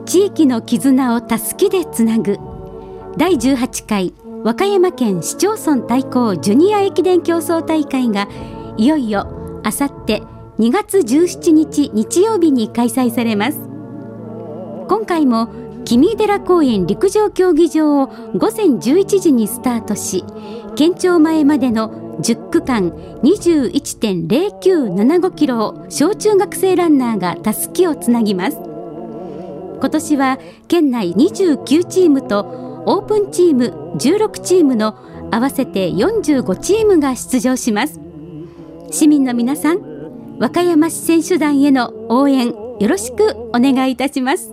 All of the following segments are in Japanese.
地域の絆をたすきでつなぐ第18回和歌山県市町村対抗ジュニア駅伝競争大会がいよいよあさって2月17日日曜日に開催されます。今回も君寺公園陸上競技場を午前11時にスタートし、県庁前までの10区間 21.0975 キロを小中学生ランナーがたすきをつなぎます。今年は県内29チームとオープンチーム16チームの合わせて45チームが出場します。市民の皆さん、和歌山市選手団への応援よろしくお願いいたします。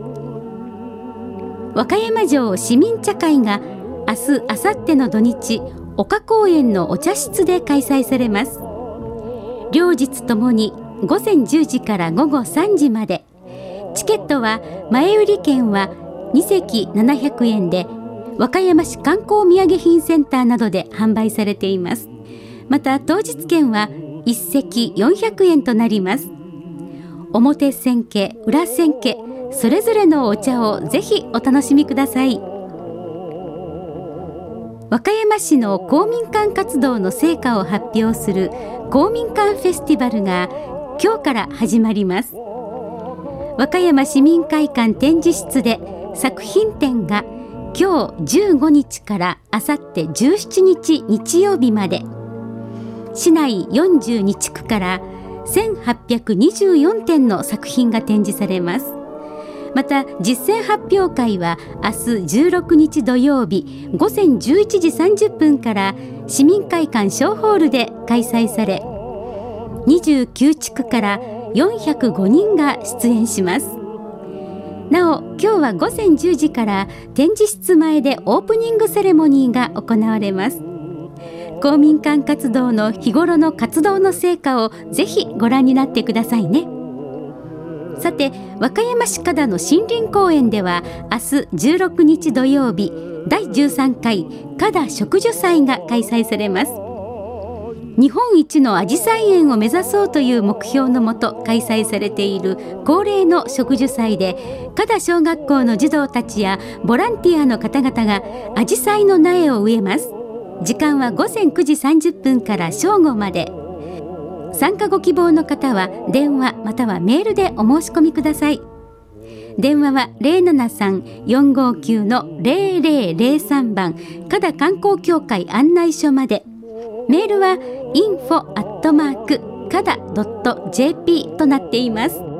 和歌山城市民茶会が明日・明後日の土日、岡公園のお茶室で開催されます。両日ともに午前10時から午後3時まで。チケットは前売り券は2席700円で、和歌山市観光土産品センターなどで販売されています。また当日券は1席400円となります。表千家、裏千家それぞれのお茶をぜひお楽しみください。和歌山市の公民館活動の成果を発表する公民館フェスティバルが今日から始まります。和歌山市民会館展示室で作品展が今日15日からあさって17日日曜日まで、市内42地区から1824点の作品が展示されます。また実践発表会は明日16日土曜日午前11時30分から市民会館小ホールで開催され、29地区から405人が出演します。なお今日は午前10時から展示室前でオープニングセレモニーが行われます。公民館活動の日頃の活動の成果をぜひご覧になってくださいね。さて、和歌山市加田の森林公園では明日16日土曜日第13回加田植樹祭が開催されます。日本一のアジサイ園を目指そうという目標のもと開催されている恒例の植樹祭で、加田小学校の児童たちやボランティアの方々がアジサイの苗を植えます。時間は午前9時30分から正午まで。参加ご希望の方は電話またはメールでお申し込みください。電話は 073-459-0003 番加田観光協会案内所まで。メールはinfo@kada.jp となっています。